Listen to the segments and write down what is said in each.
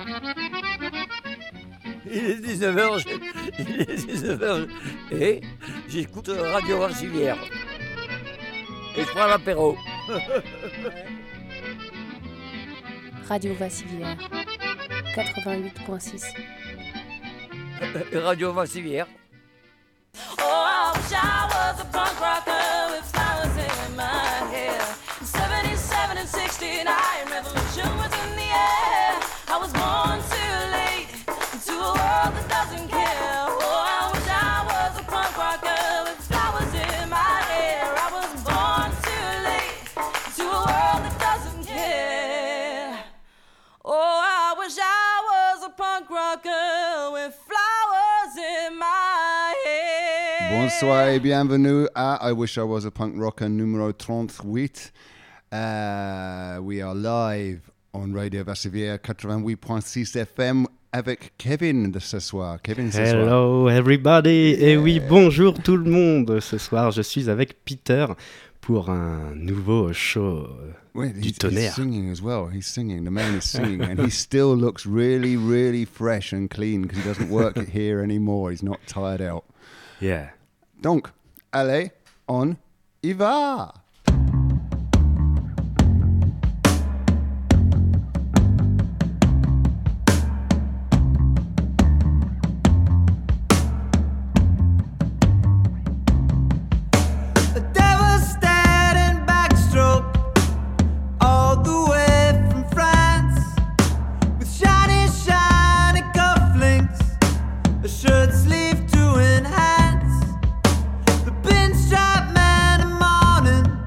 Il est 19h, et j'écoute Radio Varsilière. Et je prends l'apéro. Radio Vassilière 88.6. Radio Vassilière. Oh, I wish I was a punk rocker with flowers in my hair. 77 and 69, revolution was in the air. I was born too late into a world that doesn't care. Oh, I wish I was a punk rocker with flowers in my hair. I was born too late into a world that doesn't care. Oh, I wish I was a punk rocker with flowers in my hair. Bonsoir et bienvenue à I Wish I Was a Punk Rocker numéro 38. We are live on Radio Varsilière 88.6 FM avec Kevin de ce soir. Kevin ce soir. Hello everybody. Yeah. Et oui, bonjour tout le monde. Ce soir, je suis avec Peter pour un nouveau show du tonnerre. He's singing as well. He's singing. The man is singing and he still looks really, really fresh and clean because he doesn't work here anymore. He's not tired out. Yeah. Donc, allez, on y va. Shirt sleeve to enhance the pinstripe man in morning.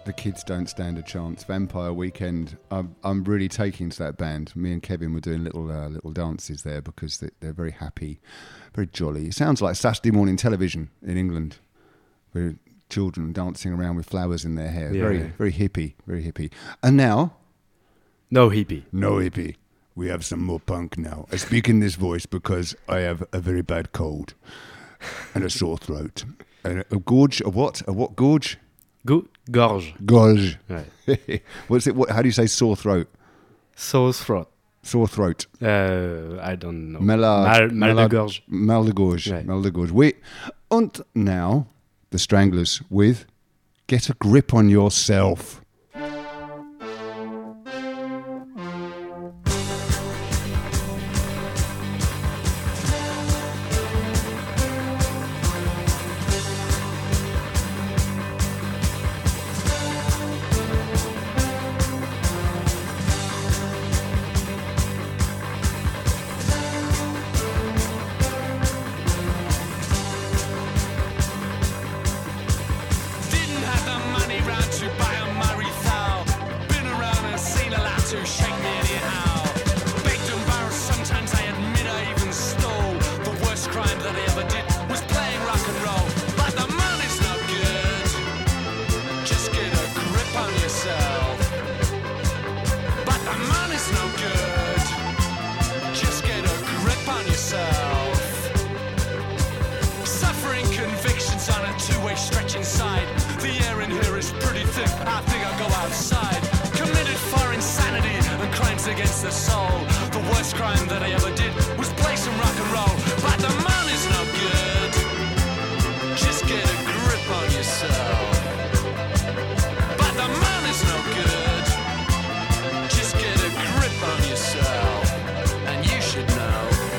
The kids don't stand a chance. Vampire Weekend. I'm really taking to that band. Me and Kevin were doing little dances there because they're very happy, very jolly. It sounds like Saturday morning television in England, with children dancing around with flowers in their hair. Yeah. Very hippie, very hippie. And now, no hippie. no hippie. We have some more punk now. I speak in this voice because I have a very bad cold and a sore throat. And a gorge. A what? A what gorge? Gorge. Gorge. Ouais. What's it? How do you say sore throat? Sore throat. Sore throat. I don't know. Mal de gorge. Mal de gorge. Right. Mal de gorge. And now, the Stranglers with Get a Grip on Yourself. Didn't have the money round to buy a Murray Thal. Been around and seen a lot to shake me anyhow. Begged and borrowed, sometimes I admit I even stole. The worst crime that I ever did was playing rock and roll. But the money's no good. Just get a grip on yourself. But the money's no good. Just get a grip on yourself. Suffering convictions on a two-way stretch inside. The air in here is pretty thick, I think I'll go outside. Committed for insanity and crimes against the soul. The worst crime that I ever did was play some rock and roll. But the money's no good. Just get a grip on yourself. But the money's no good. Just get a grip on yourself. And you should know.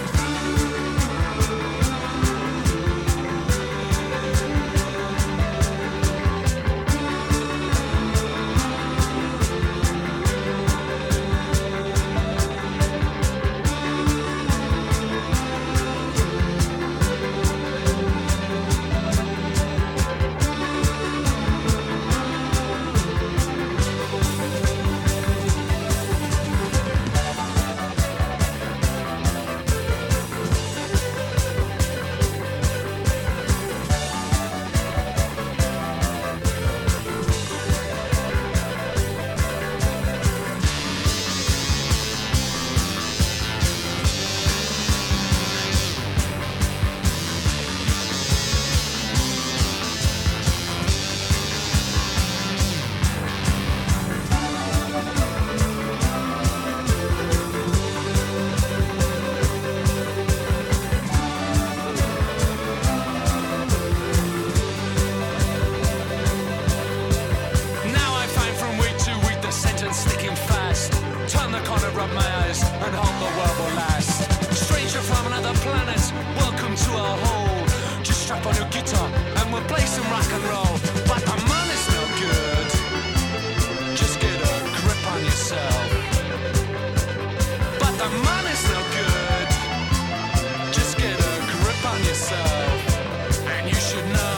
Now I find from week to week the sentence sticking fast. Turn the corner, rub my eyes, and hope the world will last. Stranger from another planet, welcome to our hole. Just strap on your guitar and we'll play some rock and roll. But the money's no good. Just get a grip on yourself. But the money's no good. Just get a grip on yourself. And you should know.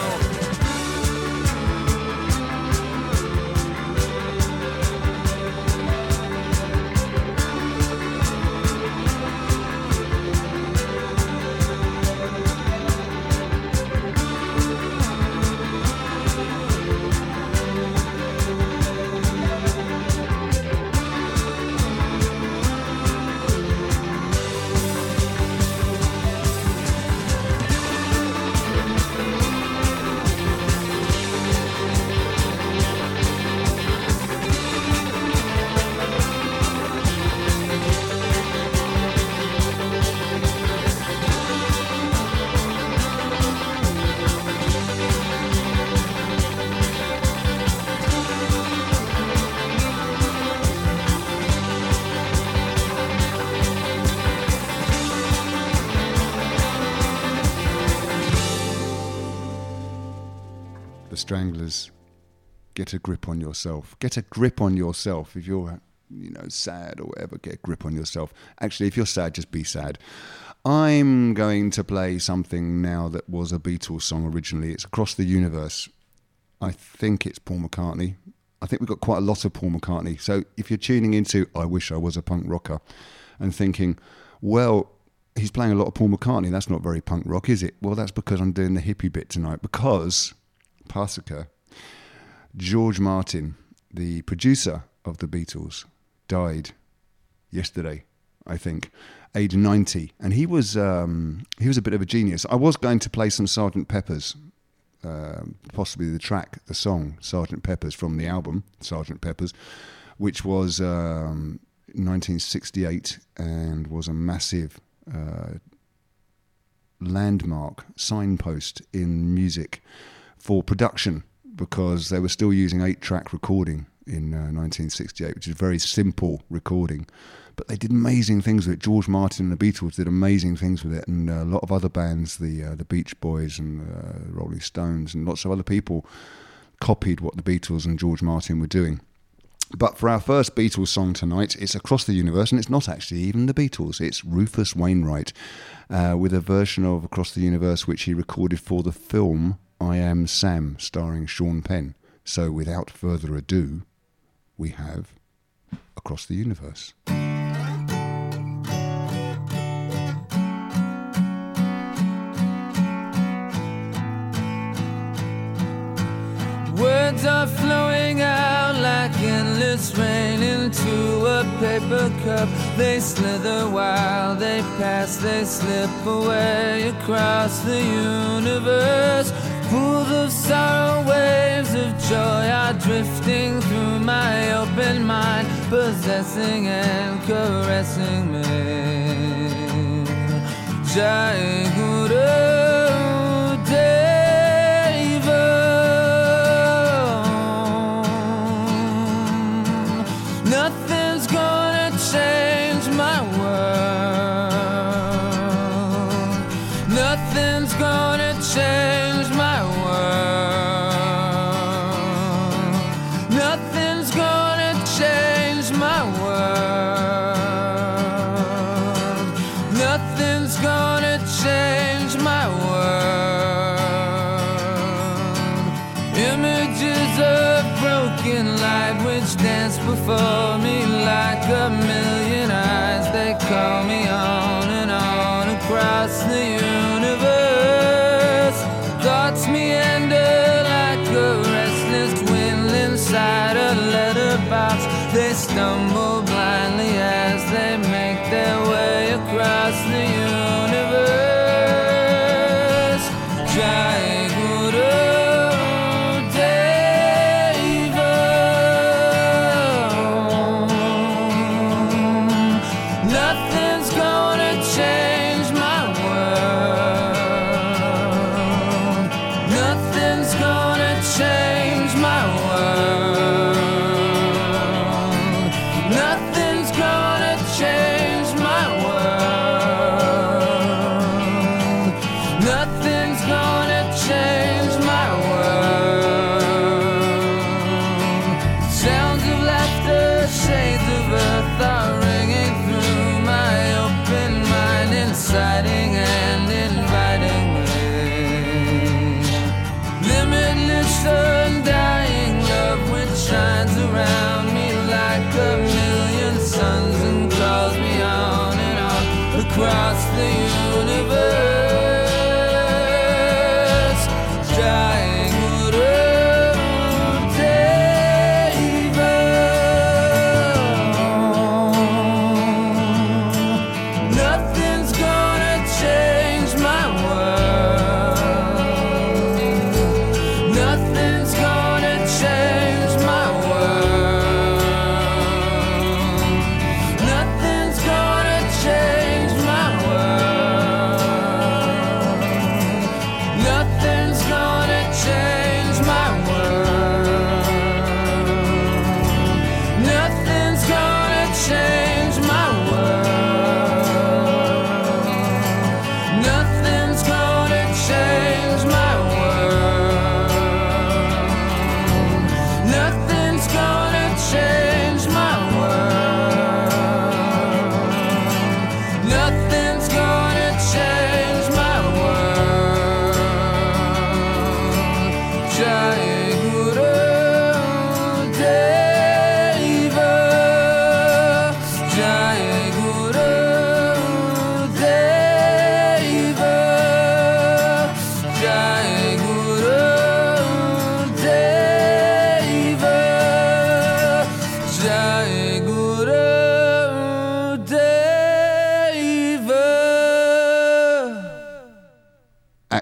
The Stranglers. Get a grip on yourself. Get a grip on yourself. If you're, sad or whatever, get a grip on yourself. Actually, if you're sad, just be sad. I'm going to play something now that was a Beatles song originally. It's Across the Universe. I think it's Paul McCartney. I think we've got quite a lot of Paul McCartney. So if you're tuning into I Wish I Was a Punk Rocker and thinking, well, he's playing a lot of Paul McCartney, that's not very punk rock, is it? Well, that's because I'm doing the hippie bit tonight, because Pasika, George Martin, the producer of the Beatles, died yesterday, I think, age 90, and he was a bit of a genius. I was going to play some Sgt. Pepper's, possibly the song Sgt. Pepper's from the album Sgt. Pepper's, which was 1968 and was a massive landmark signpost in music for production, because they were still using 8-track recording in 1968, which is very simple recording, but they did amazing things with it. George Martin and the Beatles did amazing things with it, and a lot of other bands, the Beach Boys and the Rolling Stones and lots of other people copied what the Beatles and George Martin were doing. But for our first Beatles song tonight, it's Across the Universe, and it's not actually even the Beatles, it's Rufus Wainwright with a version of Across the Universe which he recorded for the film I Am Sam, starring Sean Penn. So without further ado, we have Across the Universe. Words are flowing out like endless rain into a paper cup. They slither while they pass, they slip away across the universe. Pools of sorrow, waves of joy are drifting through my open mind, possessing and caressing me. Jai Guru nothing's gonna change my world. Nothing's gonna change my world. Nothing's gonna change my world. Nothing's gonna change my world. Images of broken light which dance before me like a million eyes. They call me on and on across the universe. Thoughts meander like a restless wind inside a letterbox. They stumble blindly as they make their way across the universe. Jai Guru nothing's gonna change my world. Nothing's gonna change my world. Nothing's gonna change my world. Nothing's gonna change my world. Sounds of laughter, shades of earth are ringing through my open mind, inciting and inviting me. Limitless undying love which shines around me like a million suns and calls me on and on across the universe. Jai Guru Deva. Nothing's gonna change my world. Nothing's gonna change my world. Nothing's gonna change my world.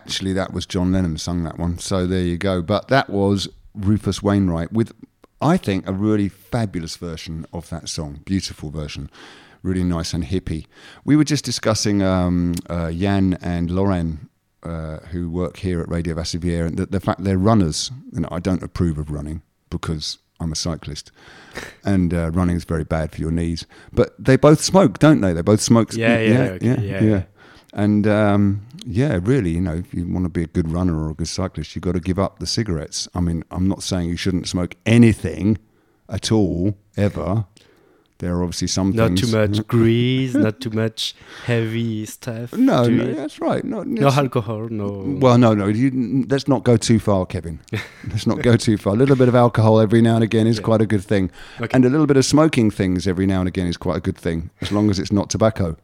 actually that was John Lennon sung that one. So there you go. But that was Rufus Wainwright with, I think, a really fabulous version of that song. Beautiful version. Really nice and hippie. We were just discussing Jan and Lauren, who work here at Radio Vassivière, and the fact they're runners. And I don't approve of running because I'm a cyclist, and running is very bad for your knees. But they both smoke, don't they? They both smoke. Yeah. And really, you know, if you want to be a good runner or a good cyclist, you've got to give up the cigarettes. I mean, I'm not saying you shouldn't smoke anything at all, ever. There are obviously some things. Not too much grease, not too much heavy stuff. No, that's right. No alcohol, no. Well, no. Let's not go too far, Kevin. Let's not go too far. A little bit of alcohol every now and again is quite a good thing. Okay. And a little bit of smoking things every now and again is quite a good thing, as long as it's not tobacco.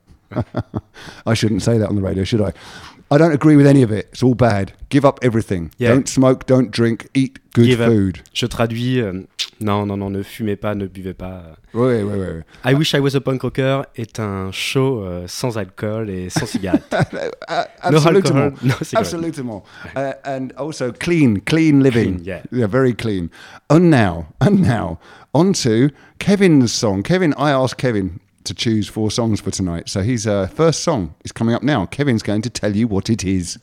I shouldn't say that on the radio, should I? I don't agree with any of it. It's all bad. Give up everything. Yeah. Don't smoke, don't drink, eat good food. Je traduis, non, ne fumez pas, ne buvez pas. Oui. I Wish I Was a Punk Rocker est un show sans alcool et sans cigarette. Absolument. No Absolument. And also clean living. Clean, yeah, very clean. And now, on to Kevin's song. I asked Kevin to choose 4 songs for tonight. So his first song is coming up now. Kevin's going to tell you what it is.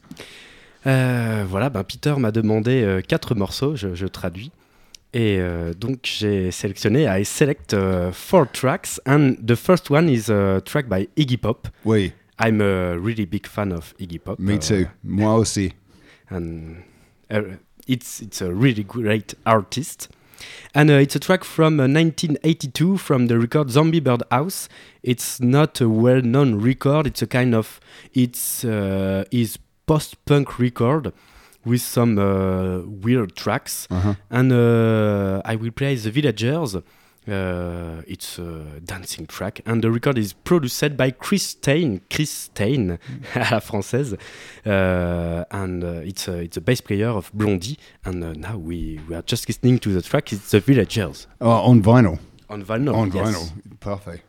Voilà, Peter m'a demandé 4 morceaux, je traduis. Et donc j'ai sélectionné, I select 4 tracks, and the first one is a track by Iggy Pop. Oui. I'm a really big fan of Iggy Pop. Me too. Moi aussi. And it's a really great artist. And it's a track from 1982 from the record Zombie Birdhouse. It's not a well-known record. It's a kind of his post-punk record with some weird tracks. Uh-huh. And I will play The Villagers. It's a dancing track, and the record is produced by Chris Stein à la française, and it's a bass player of Blondie. And now we are just listening to the track. It's The Villagers. On vinyl. On vinyl. On yes. vinyl. Parfait.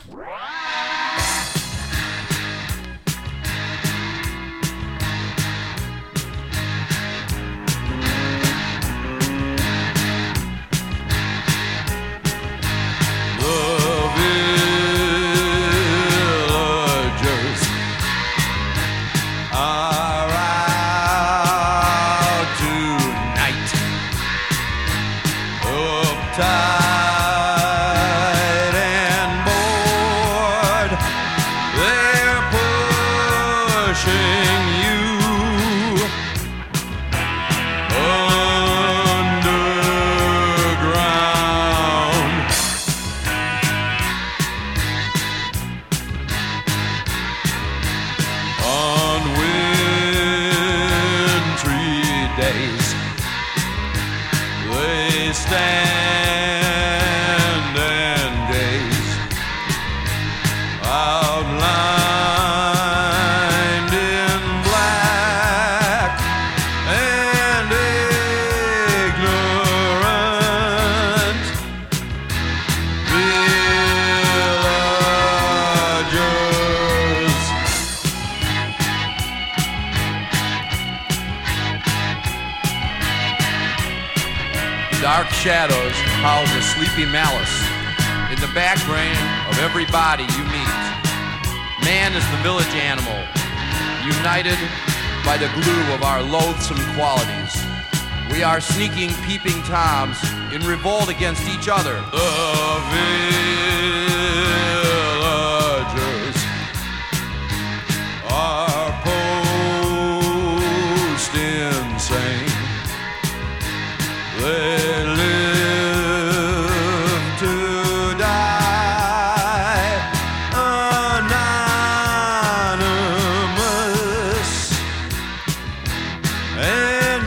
Shadows house a sleepy malice in the back brain of every body you meet. Man is the village animal, united by the glue of our loathsome qualities. We are sneaking, peeping toms in revolt against each other. The villagers are post insane. They live to die anonymous and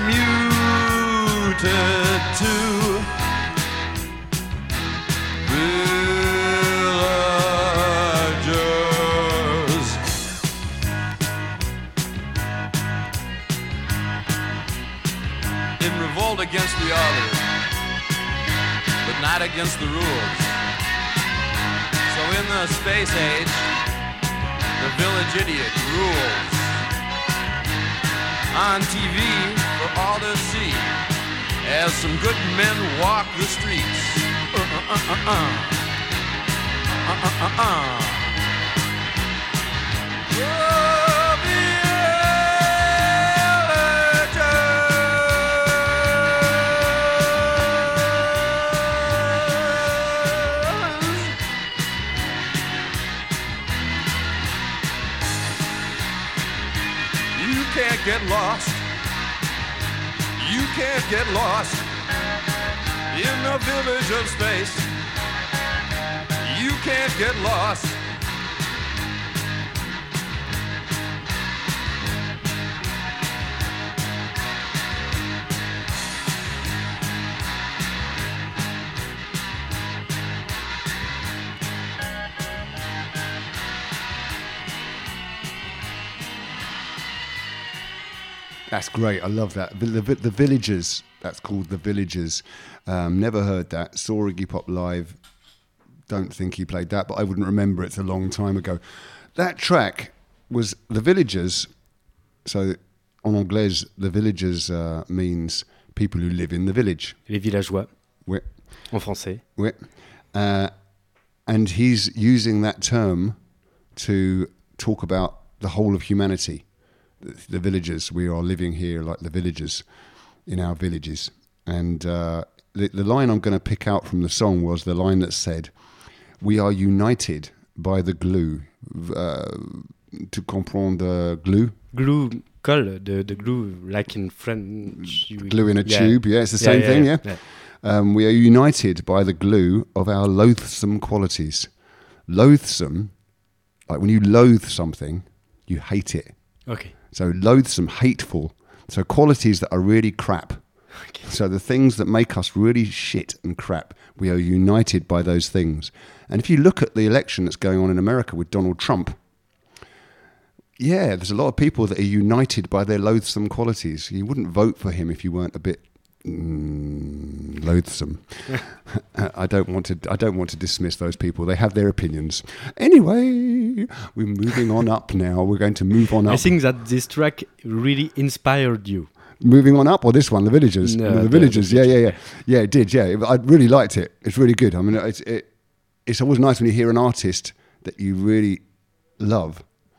muted to villagers. In revolt against the other, but not against the rules. So in the space age, the village idiot rules. on TV for all to see as some good men walk the streets. Get lost. You can't get lost in the village of space. You can't get lost. That's great. I love that. The Villagers. That's called The Villagers. Never heard that. Saw Iggy Pop live. Don't think he played that, but I wouldn't remember. It's a long time ago. That track was The Villagers. So, en anglais, The Villagers means people who live in the village. Les villageois. Ouais. En français. Ouais. And he's using that term to talk about the whole of humanity. The villagers, we are living here like the villagers in our villages. And the line I'm going to pick out from the song was the line that said, we are united by the glue. To comprendre glue? Glue, colle, the glue, like in French. Glue in a tube, yeah, it's the same thing, yeah. We are united by the glue of our loathsome qualities. Loathsome, like when you loathe something, you hate it. Okay. So loathsome, hateful. So qualities that are really crap. Okay. So the things that make us really shit and crap, we are united by those things. And if you look at the election that's going on in America with Donald Trump, yeah, there's a lot of people that are united by their loathsome qualities. You wouldn't vote for him if you weren't a bit loathsome. I don't want to dismiss those people. They have their opinions. Anyway, we're moving on up now. We're going to move on up. I think that this track really inspired you. Moving on up, or this one, The Villagers? No, the Villagers, yeah. Yeah, it did, yeah. I really liked it. It's really good. I mean, it's always nice when you hear an artist that you really love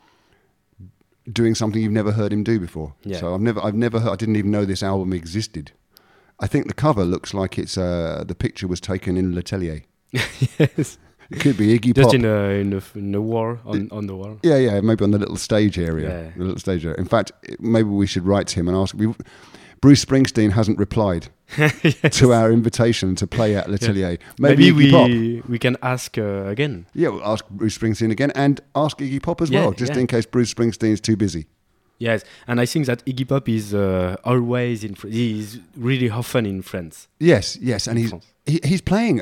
doing something you've never heard him do before. Yeah. So I've never heard, I didn't even know this album existed. I think the cover looks like it's the picture was taken in L'Atelier. Yes. It could be Iggy Just Pop. in the wall, on the wall. Yeah, maybe on the little stage area. Yeah. The little stage area. In fact, maybe we should write to him and ask. Bruce Springsteen hasn't replied to our invitation to play at L'Atelier. Yeah. Maybe we can ask again. Yeah, we'll ask Bruce Springsteen again and ask Iggy Pop as well, just in case Bruce Springsteen's too busy. Yes, and I think that Iggy Pop is always in France. He's really often in France. Yes, and he's playing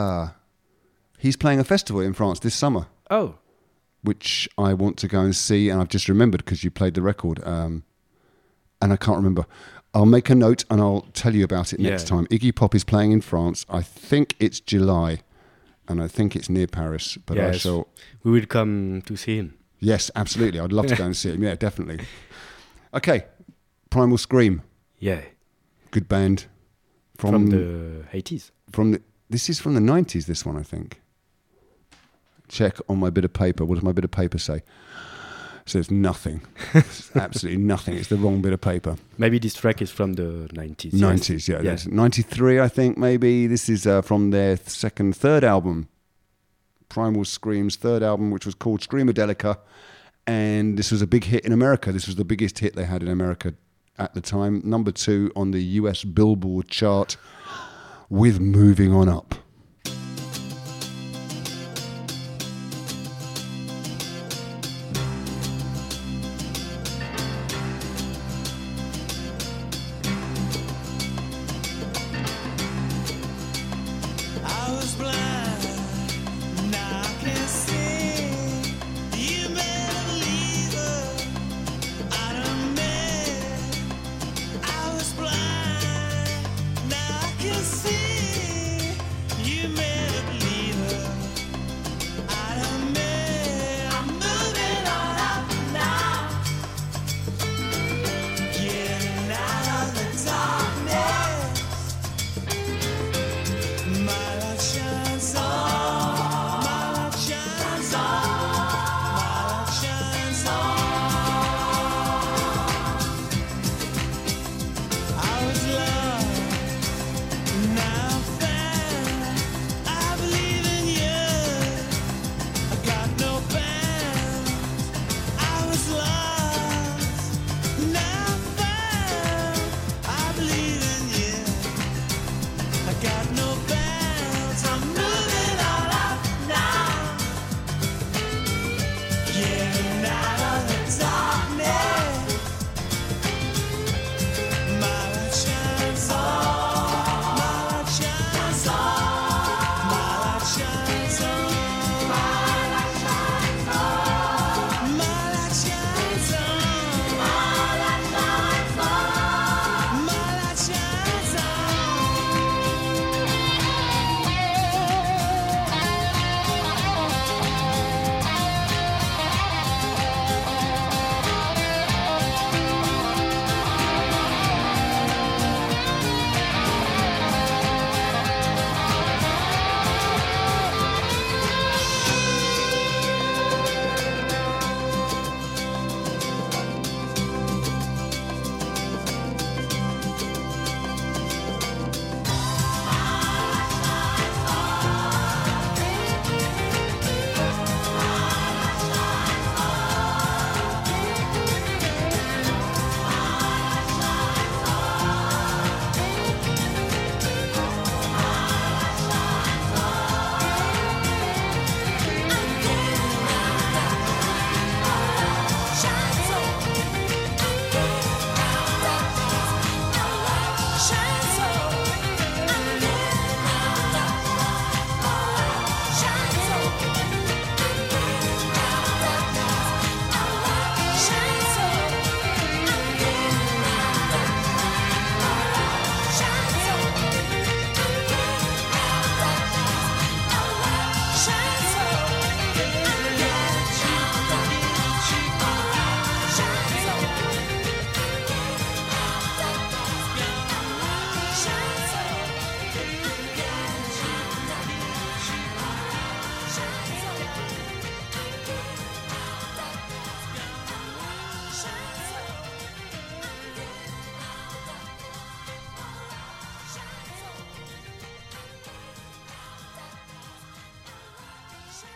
a festival in France this summer. Oh. Which I want to go and see, and I've just remembered because you played the record, and I can't remember. I'll make a note and I'll tell you about it next time. Iggy Pop is playing in France. I think it's July, and I think it's near Paris. But yes, I shall. We will come to see him. Yes, absolutely. I'd love to go and see him. Yeah, definitely. Okay, Primal Scream. Yeah. Good band. From the 80s. This is from the 90s, this one, I think. Check on my bit of paper. What does my bit of paper say? It says nothing. It's absolutely nothing. It's the wrong bit of paper. Maybe this track is from the 90s. 90s, yeah. Yes. 93, I think, maybe. This is from their third album. Primal Scream's third album, which was called Screamadelica. And this was a big hit in America. This was the biggest hit they had in America at the time. Number 2 on the US Billboard chart with Moving On Up.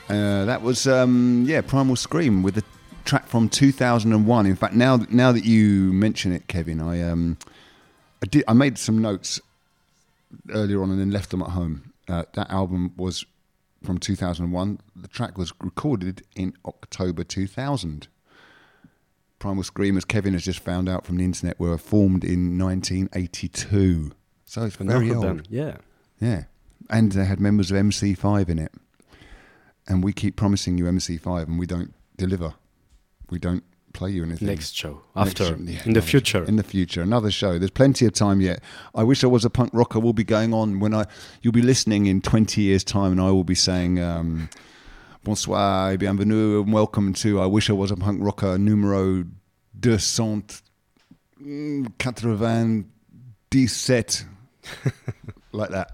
That was Primal Scream with the track from 2001. In fact, now that you mention it, Kevin, I made some notes earlier on and then left them at home. That album was from 2001. The track was recorded in October 2000. Primal Scream, as Kevin has just found out from the internet, were formed in 1982. So it's very old. Band. Yeah. Yeah. And they had members of MC5 in it. And we keep promising you MC5 and we don't deliver. We don't play you anything. Next show. After. Yeah, in the future. In the future. Another show. There's plenty of time yet. I Wish I Was a Punk Rocker will be going on when you'll be listening in 20 years' time and I will be saying bonsoir, bienvenue and welcome to I Wish I Was a Punk Rocker numero 297 like that.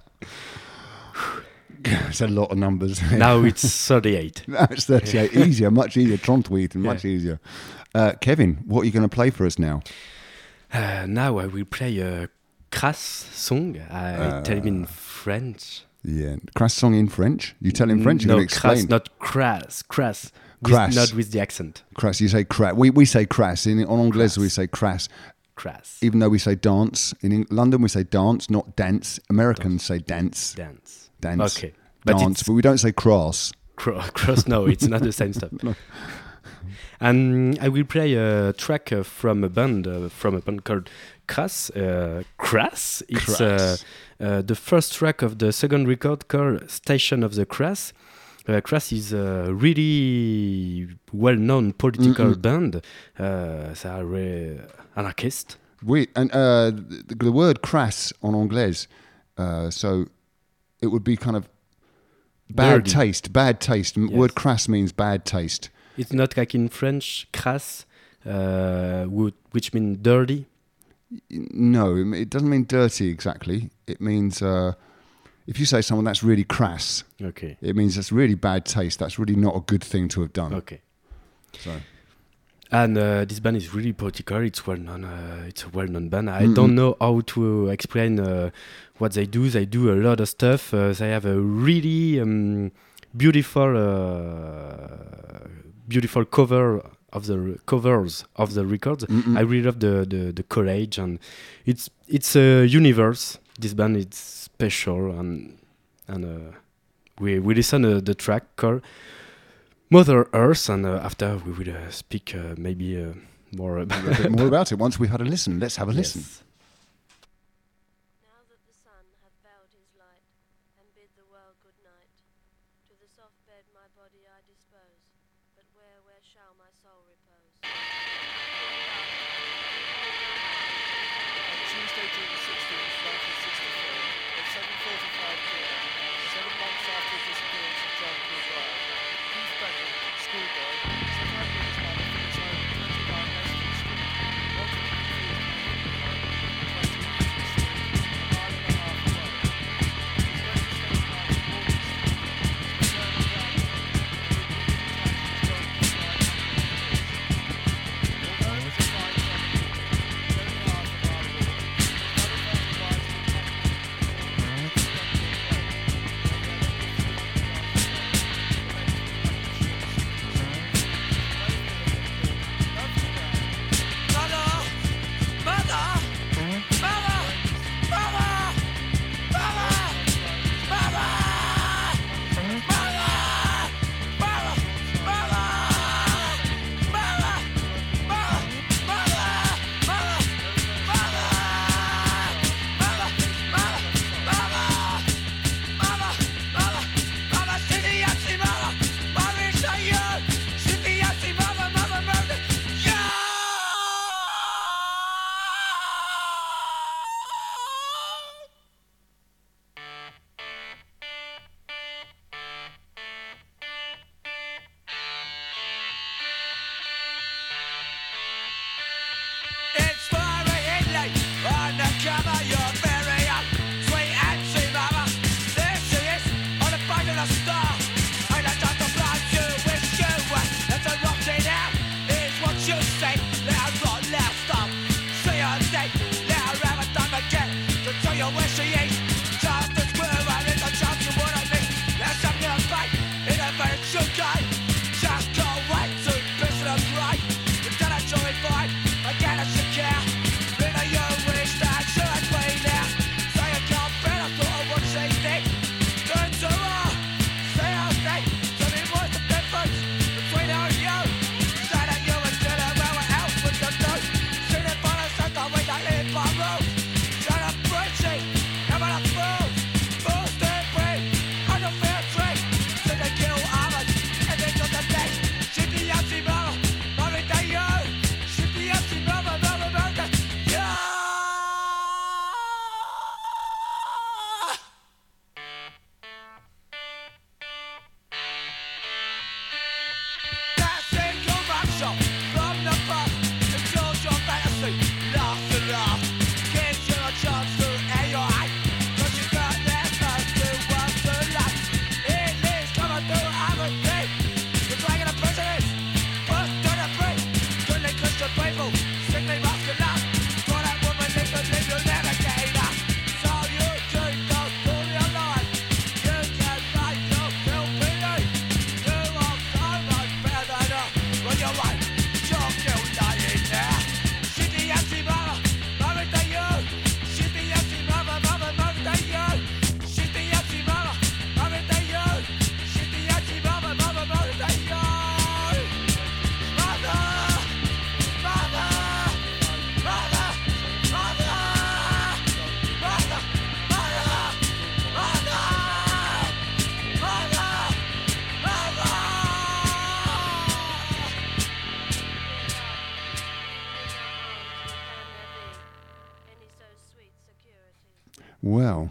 It's a lot of numbers. Now it's 38. Now it's 38. Easier, much easier. 38 and much easier. Kevin, what are you going to play for us now? Now I will play a Crass song. I tell him in French. Yeah, Crass song in French? You tell him French? No, explain. Crass, not crass. Crass. Crass. Not with the accent. Crass, you say crass. We say crass. En anglais, we say crass. Crass. Even though we say dance. In London, we say dance, not dance. Americans say dance. Dance. Okay. Dance, but we don't say cross. Cross, no, it's not the same stuff. No. And I will play a track from a band called Crass. Crass. It's the first track of the second record called Station of the Crass. Crass is a really well-known political band. They are anarchist. The word crass en anglais, so it would be kind of bad taste. Bad taste. Yes. Word crass means bad taste. It's not like in French, crass, which means dirty. No, it doesn't mean dirty exactly. It means if you say someone that's really crass, okay, it means that's really bad taste. That's really not a good thing to have done. Okay. So. And this band is really political. It's well-known. It's a well-known band. I don't know how to explain what they do. They do a lot of stuff. They have a really beautiful covers of the records. I really love the collage, and it's a universe. This band is special, and we listen to the track called Mother Earth, and after we will speak maybe more about it once we've had a listen. Let's have a listen. Now that the sun hath bowed his light and bid the world good night, to the soft bed my body I dispose, but where shall my soul repose? Tuesday, June the 16th, 1964, at 7:45 p.m., 7 months after the disappearance of John Kilbride, Keith Benton, schoolboy, set out with his mother from his home at 29 Eston Street, wanting to confuse the Well,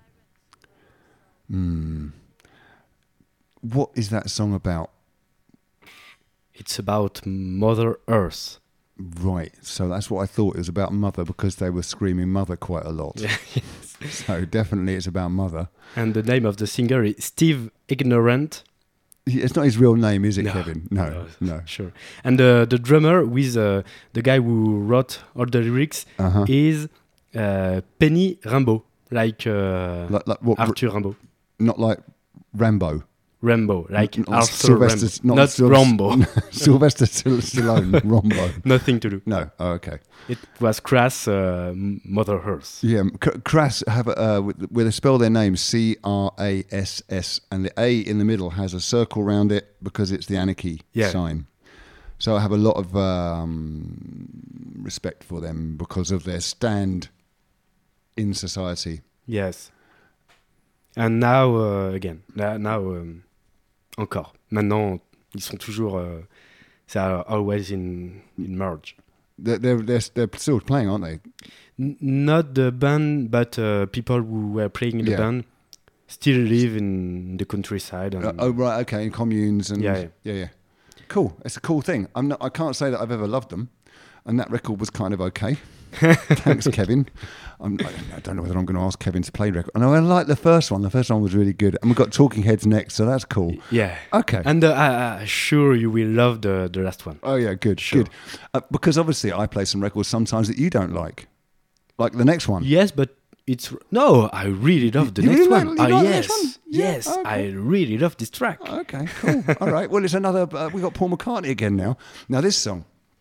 what is that song about? It's about Mother Earth. Right, so that's what I thought. It was about mother because they were screaming mother quite a lot. Yeah, yes. So definitely it's about mother. And the name of the singer is Steve Ignorant. It's not his real name, is it, No, Kevin? No. Sure. And the drummer with the guy who wrote all the lyrics is Penny Rimbaud, like what, Arthur Rimbaud. Not like Rambo. Rambo, like Not Arthur Sylvester, Rambo. Not Rambo. Sylvester Stallone, Rambo. Nothing to do. No, oh, okay. It was Crass, Mother Earth. Yeah, Crass have where they spell their name Crass, and the A in the middle has a circle around it because it's the anarchy sign. So I have a lot of respect for them because of their stand in society. Yes. And now again, encore. Maintenant, ils sont toujours. They are always in merge. They're still playing, aren't they? Not the band, but people who were playing in the band still live in the countryside. And oh right, okay, in communes and yeah. Cool. It's a cool thing. I can't say that I've ever loved them, and that record was kind of okay. Thanks, Kevin. I don't know whether I'm going to ask Kevin to play record. I know I like the first one. The first one was really good, and we've got Talking Heads next, so that's cool. Yeah. Okay. And sure you will love the last one. Oh yeah, good, sure. Good. Because obviously I play some records sometimes that you don't like the next one. Yes, but I really love the next one. Yes, okay. I really love this track. Okay, cool. All right. Well, it's another. We got Paul McCartney again now. Now this song.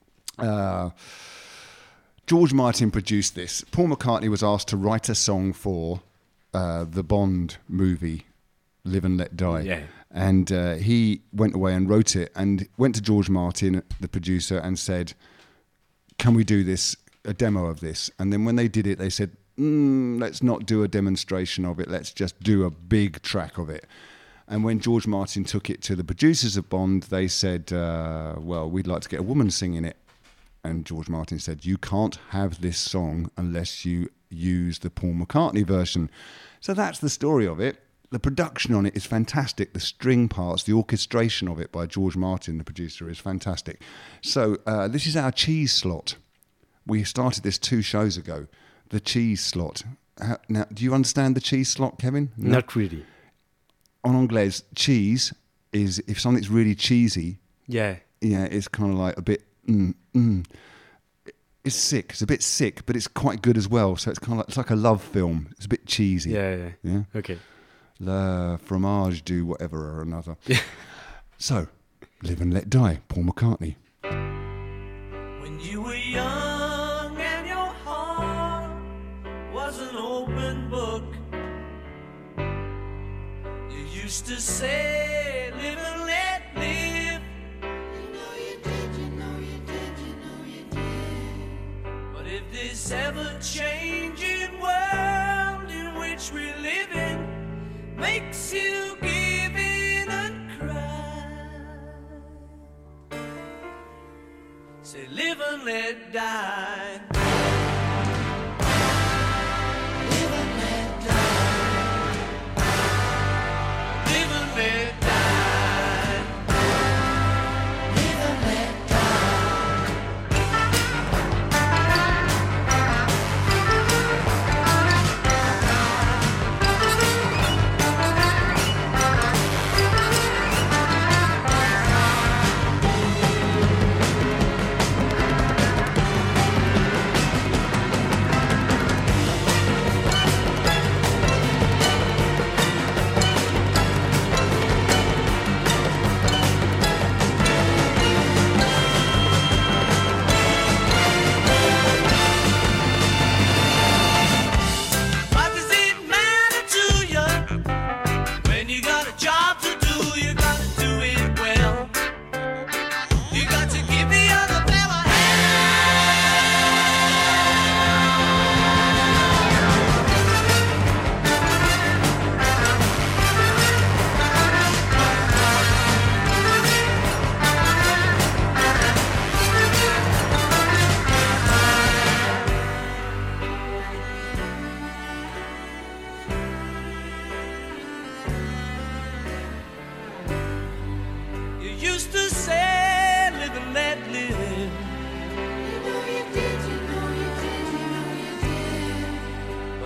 George Martin produced this. Paul McCartney was asked to write a song for the Bond movie, Live and Let Die. Yeah. And he went away and wrote it and went to George Martin, the producer, and said, can we do this, a demo of this? And then when they did it, they said, let's not do a demonstration of it. Let's just do a big track of it. And when George Martin took it to the producers of Bond, they said, well, we'd like to get a woman singing it. And George Martin said, you can't have this song unless you use the Paul McCartney version. So that's the story of it. The production on it is fantastic. The string parts, the orchestration of it by George Martin, the producer, is fantastic. So this is our cheese slot. We started this 2 shows ago. The cheese slot. Now, do you understand the cheese slot, Kevin? No? Not really. En anglais, cheese is if something's really cheesy. Yeah. Yeah, it's kind of like a bit... It's sick. It's a bit sick, but it's quite good as well. So it's kind of like, it's like a love film. It's a bit cheesy. Yeah. Okay. Le fromage do whatever or another. Yeah. So, Live and Let Die, Paul McCartney. When you were young and your heart was an open book, you used to say, live and let live. If this ever-changing world in which we live in makes you give in and cry, say live and let die. Live and let die. Live and let die. Live and let die.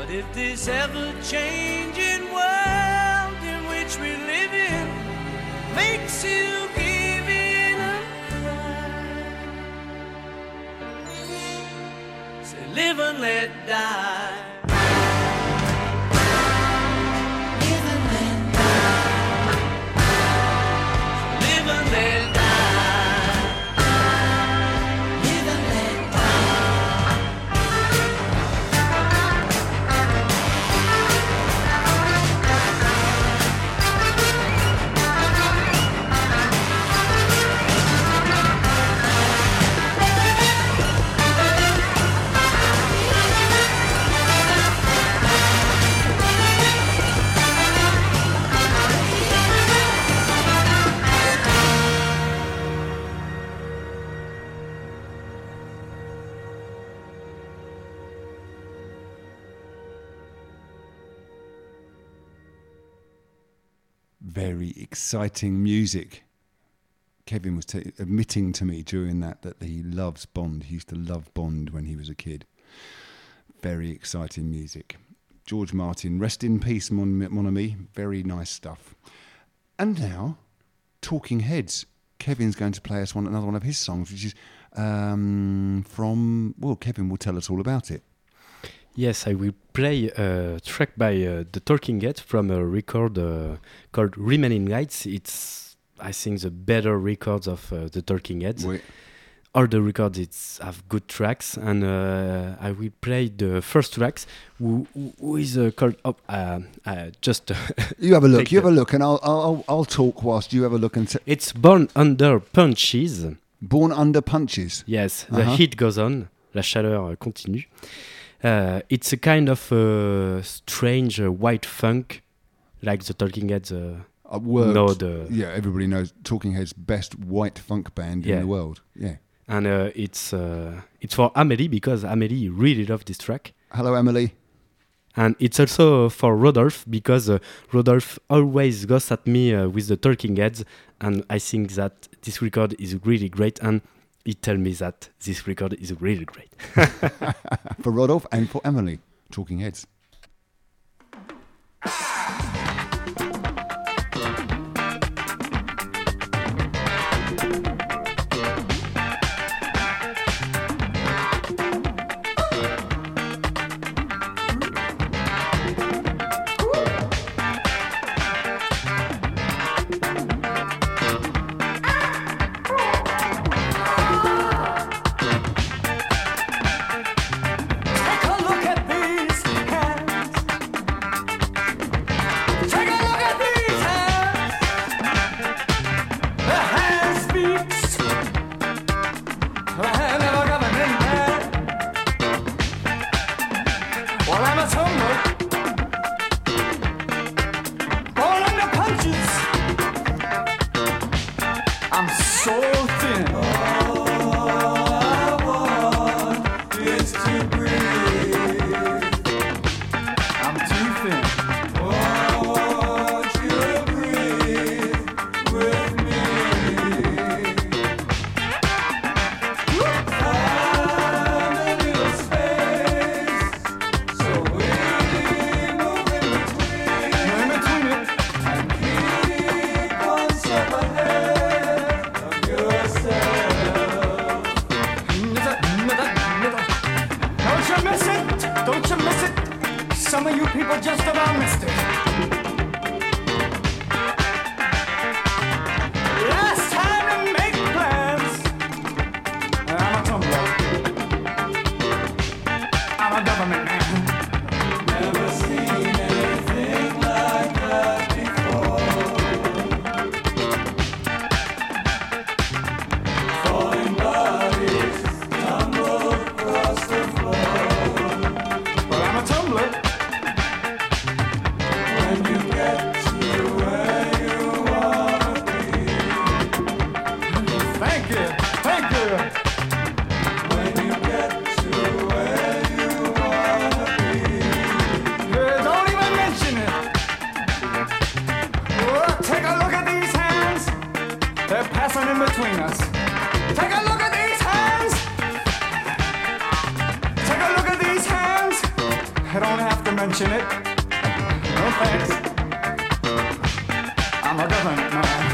But if this ever-changing world in which we live in makes you give in a cry, say live and let die. Live and let die. Live and let die. Very exciting music. Kevin was admitting to me during that he loves Bond. He used to love Bond when he was a kid. Very exciting music. George Martin, rest in peace, mon ami. Very nice stuff. And now, Talking Heads. Kevin's going to play us another one of his songs, which is Kevin will tell us all about it. Yes, I will play a track by the Talking Heads from a record called Remaining Lights. It's, I think, the better records of the Talking Heads. Oui. All the records have good tracks, and I will play the first tracks, who is called. Just you have a look. You have a look, and I'll talk whilst you have a look. And it's Born Under Punches. Born Under Punches. Yes, the heat goes on. La chaleur continue. It's a kind of strange white funk, like the Talking Heads. Everybody knows Talking Heads' best white funk band in the world. Yeah, and it's for Amelie, because Amelie really loved this track. Hello, Emily. And it's also for Rodolphe, because Rodolphe always goes at me with the Talking Heads, and I think that this record is really great, and he tells me that this record is really great. For Rodolphe and for Emily, Talking Heads. Don't mention it. No thanks. I'm a government man.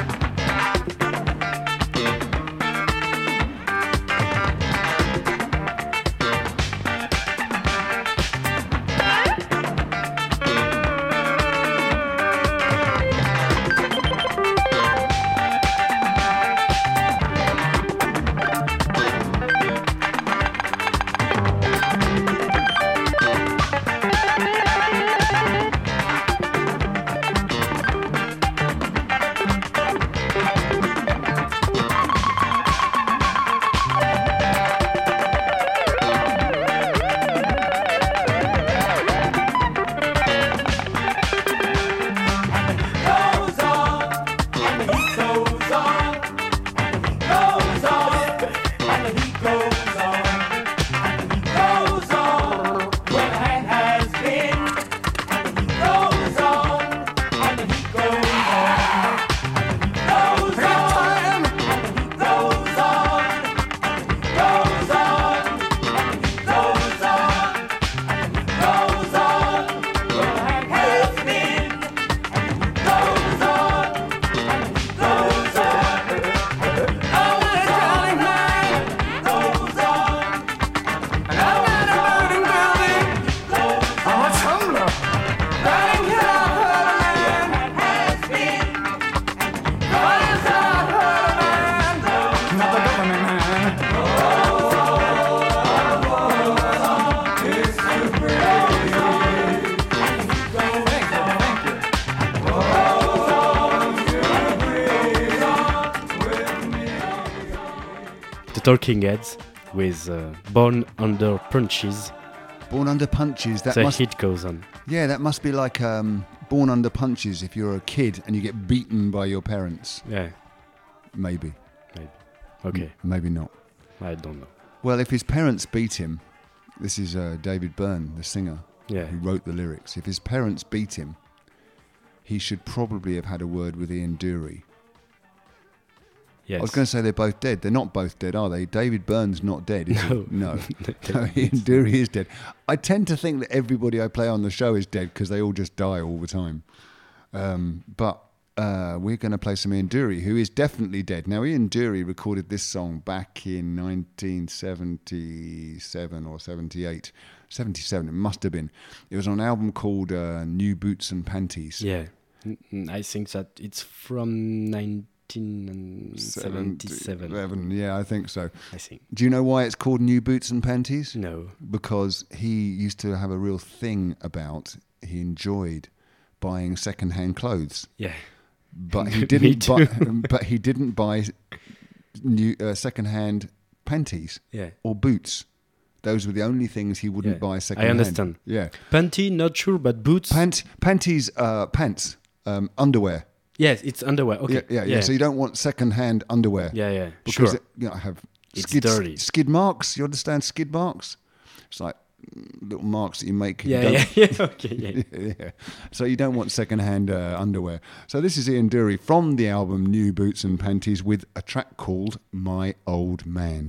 Talking Heads with Born Under Punches. Born Under Punches. That the must, hit goes on. Yeah, that must be like Born Under Punches if you're a kid and you get beaten by your parents. Yeah. Maybe. Okay. Maybe not. I don't know. Well, if his parents beat him, this is David Byrne, the singer, who wrote the lyrics. If his parents beat him, he should probably have had a word with Ian Dury. Yes. I was going to say they're both dead. They're not both dead, are they? David Byrne's not dead, is he? No. Ian Dury is dead. I tend to think that everybody I play on the show is dead because they all just die all the time. But we're going to play some Ian Dury, who is definitely dead. Now, Ian Dury recorded this song back in 1977 or 78. 77, it must have been. It was on an album called New Boots and Panties. Yeah. I think that it's from 1977. Yeah, I think so. I think. Do you know why it's called New Boots and Panties? No. Because he used to have a real thing about, he enjoyed buying second-hand clothes. Yeah. But he didn't buy. But he didn't buy new second-hand panties. Yeah. Or boots. Those were the only things he wouldn't buy second-hand. I understand. Yeah. Panty, not sure, but boots. Panties, pants, underwear. Yes, it's underwear. Okay. Yeah. So you don't want second-hand underwear. Yeah. Because sure. I have dirty. Skid marks. You understand skid marks? It's like little marks that you make. Yeah. Okay. Yeah. So you don't want second-hand underwear. So this is Ian Dury from the album New Boots and Panties with a track called My Old Man.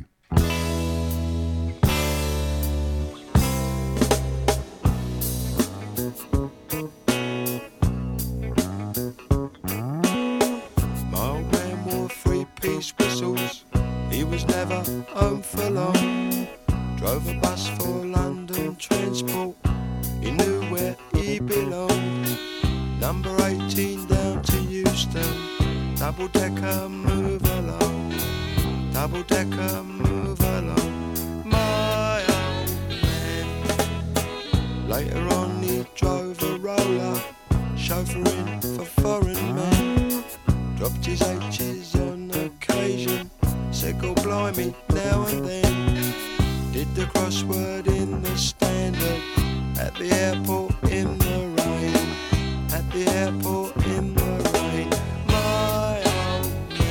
Whistles, he was never home for long. Drove a bus for London transport, he knew where he belonged. Number 18 down to Euston, double-decker move along, double-decker move along. My old man. Later on he drove a roller, chauffeuring for foreign men. Dropped his H's on occasion, said go blimey now and then. Did the crossword in the Standard, at the airport in the rain, at the airport in the rain. My old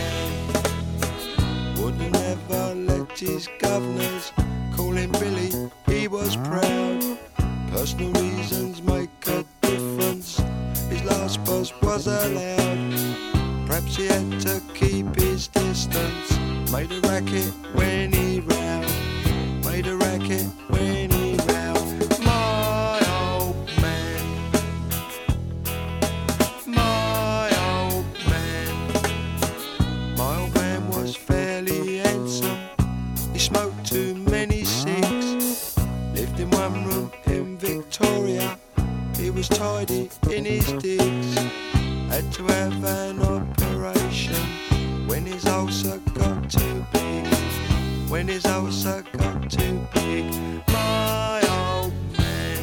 man wouldn't ever let his governors call him Billy, he was proud. Personal reasons make a difference, his last boss was allowed. Perhaps he had to keep his distance. Made a racket when he rowed, made a racket when he rowed. My old man. was tidy in his digs. Had to have an operation when his ulcer got too big. When his ulcer got too big. My old man.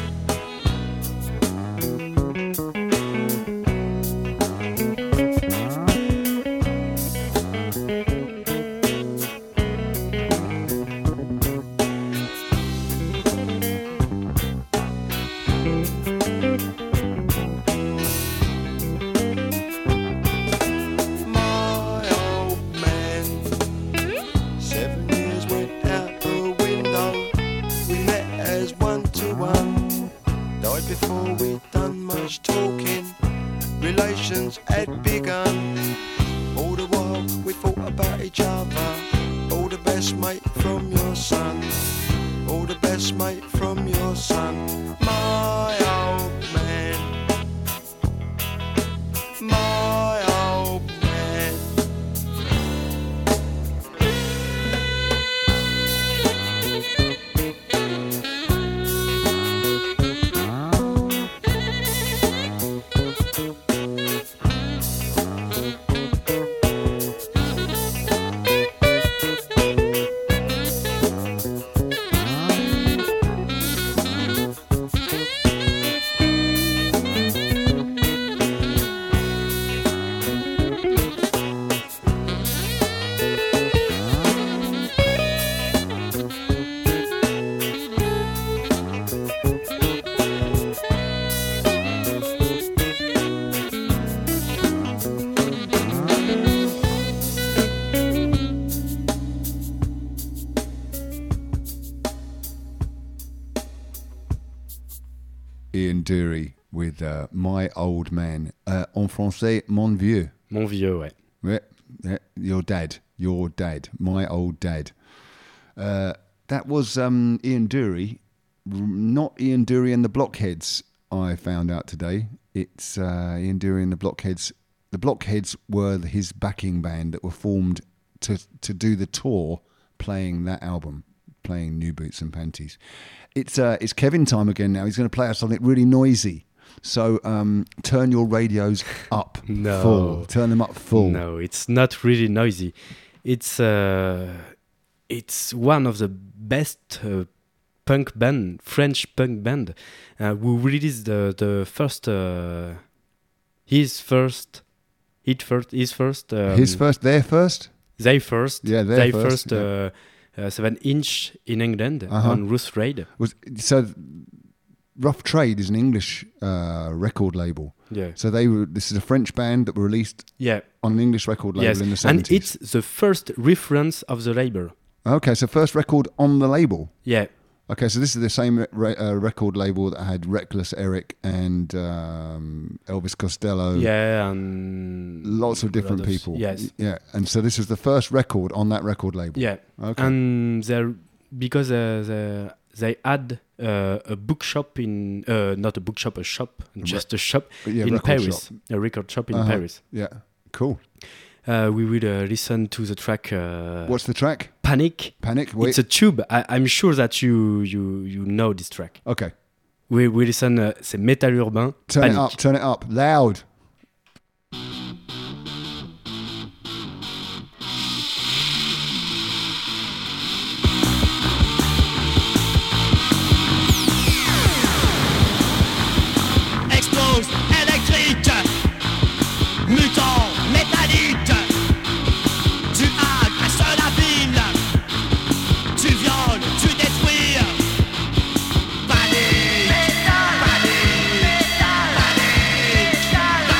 Before we'd done much talking, relations had begun. All the while we thought about each other. All the best, mate, from your son. All the best, mate, from your son. My old man. My old man. Ian Dury with My Old Man. En français, Mon Vieux. Mon Vieux, ouais. Yeah, your dad. Your dad. My old dad. That was Ian Dury, not Ian Dury and the Blockheads, I found out today. It's Ian Dury and the Blockheads. The Blockheads were his backing band that were formed to do the tour playing that album, playing New Boots and Panties. It's Kevin time again now. He's going to play us something really noisy. So turn your radios up full. Turn them up full. No, it's not really noisy. It's one of the best punk band, French punk band, who released their first. They first. Yeah, their first. 7-inch in England on Rough Trade. So Rough Trade is an English record label. Yeah. So this is a French band that were released on an English record label in the 70s. And it's the first reference of the label. Okay, so first record on the label. Yeah. Okay, so this is the same record label that had Reckless Eric and Elvis Costello. Yeah, and lots of different people. Yes. Yeah, and so this was the first record on that record label. Yeah. Okay. And because they had a bookshop in not a bookshop, a shop, just a shop in Paris, a record shop in Paris. Yeah, cool. We will listen to the track. What's the track? Panic. Panic. Wait. It's a tube. I'm sure that you know this track. Okay. We listen. C'est Métal Urbain. Turn it up. Turn it up. Loud. Explose électrique. Mutant métallique. Tu agresses la ville. Tu violes, tu détruis. Panique, panique, panique, panique.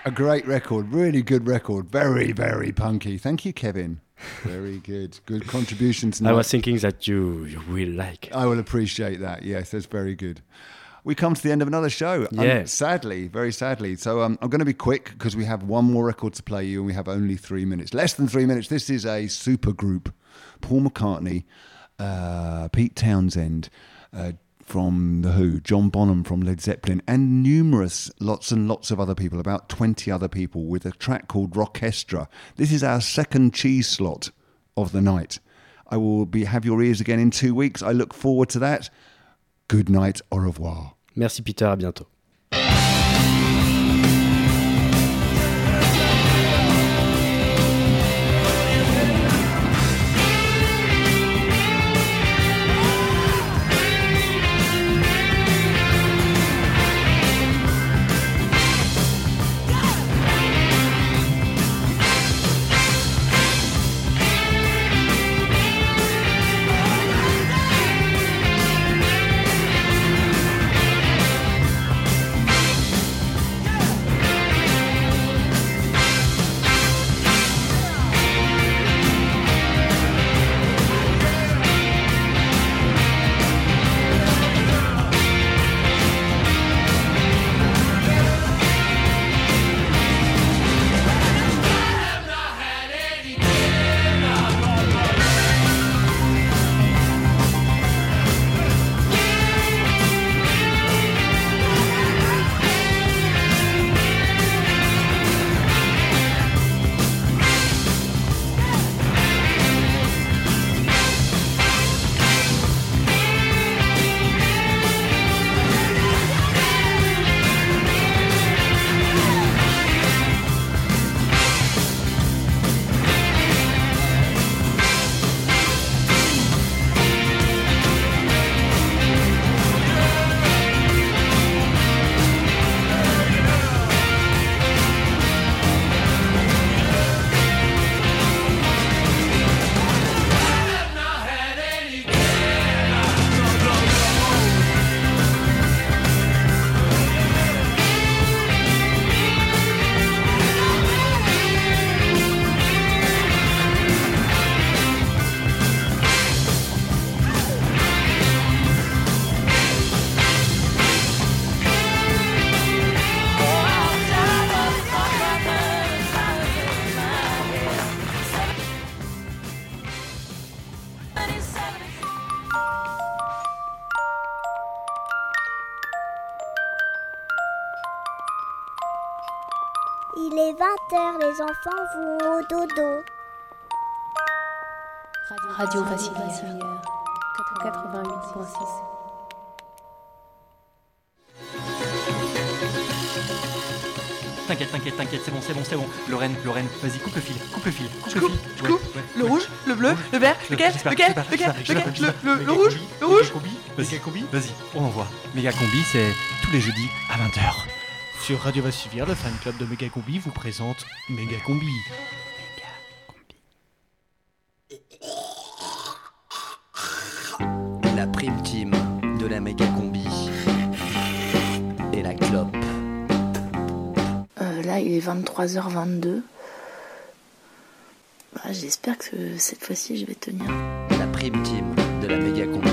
A great record, really good record, very, very punky. Thank you, Kevin. Very good. Good contribution tonight. I was thinking that you will like. I will appreciate that. Yes, that's very good. We come to the end of another show. Yes. Sadly, very sadly. So I'm going to be quick because we have one more record to play you and we have only 3 minutes. Less than 3 minutes. This is a super group. Paul McCartney, Pete Townsend from The Who, John Bonham from Led Zeppelin, and lots and lots of other people, about 20 other people, with a track called Rockestra. This is our second cheese slot of the night. I will have your ears again in 2 weeks. I look forward to that. Good night, au revoir. Merci Peter, à bientôt. Il est 20h, les enfants vont au dodo. Radio Vassilière 88.6. T'inquiète, c'est bon. Lorraine, vas-y, coupe le fil. Le rouge, le bleu, le vert, lequel, le rouge, Vas-y, on envoie. Mégacombi, c'est tous les jeudis à 20h. Sur Radio Vassivière, le fan club de Mégacombi vous présente Mégacombi. La prime team de la Mégacombi et la clope. Là, il est 23h22. J'espère que cette fois-ci, je vais tenir. La prime team de la Mégacombi.